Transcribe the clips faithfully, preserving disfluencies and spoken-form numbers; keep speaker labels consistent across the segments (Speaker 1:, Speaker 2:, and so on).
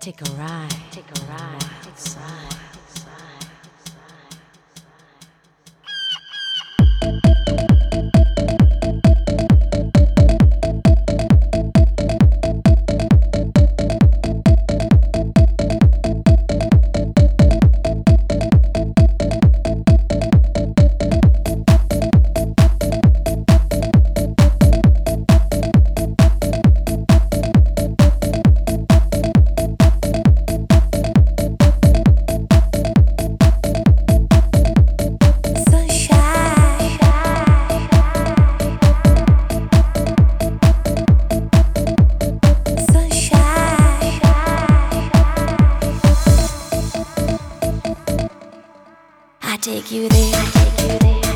Speaker 1: Take a ride, take a ride, take a ride.
Speaker 2: Take you there, I take you there.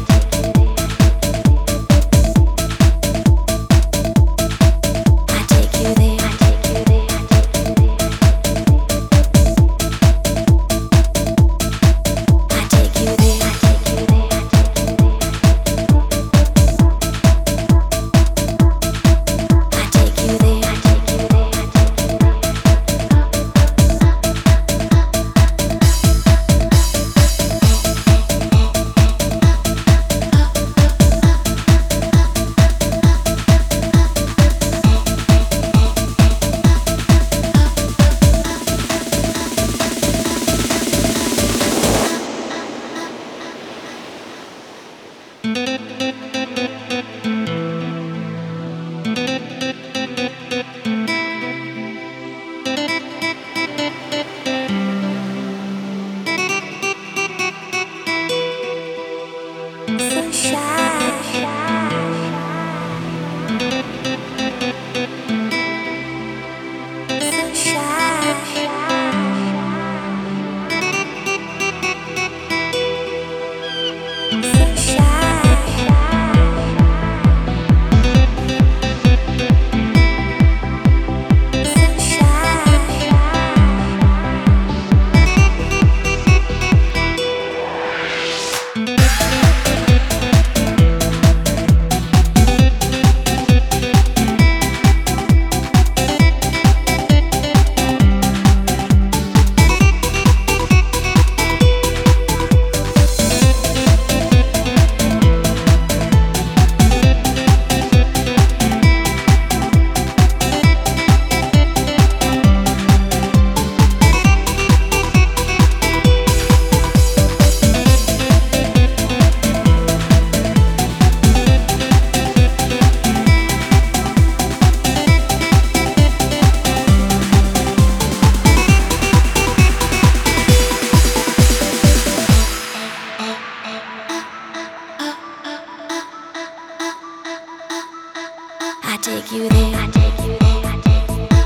Speaker 2: I take you there, I take you there, I take you there.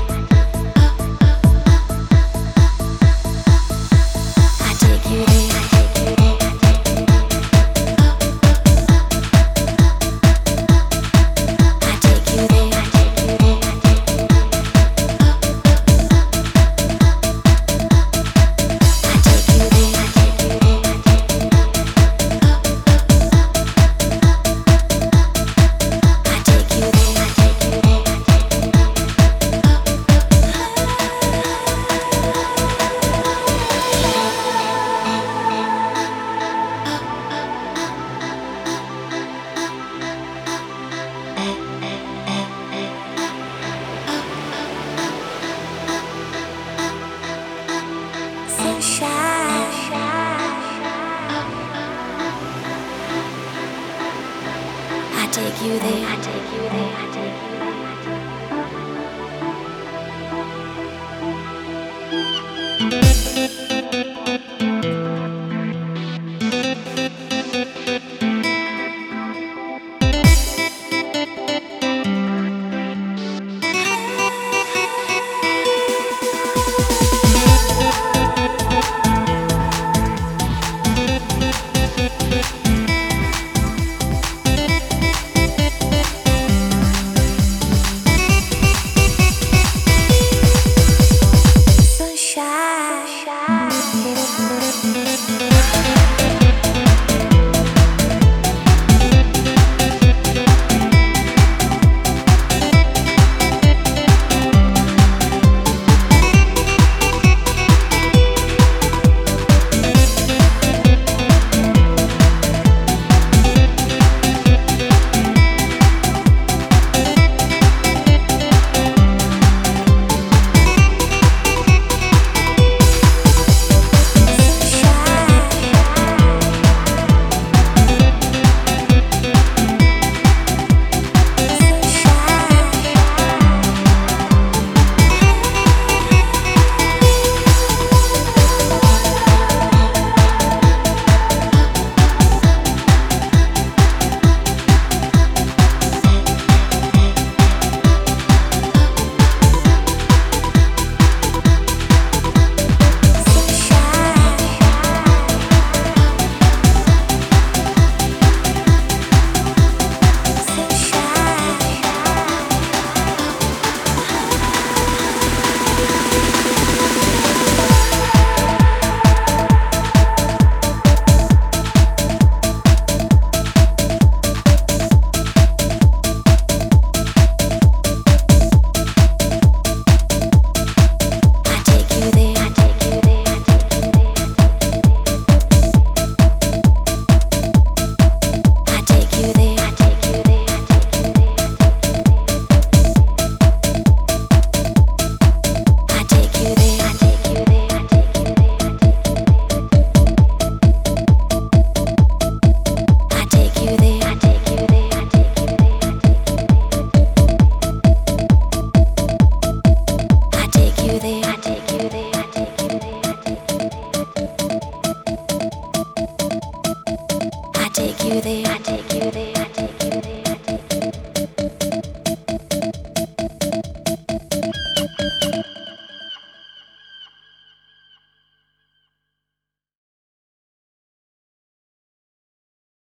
Speaker 2: I take you there, I take you there, I take you there. I take you there, I take you there, I take you there. I take you there, I take you there, I take you there. I take you there. I take you there, I take you there, I take you there. you there.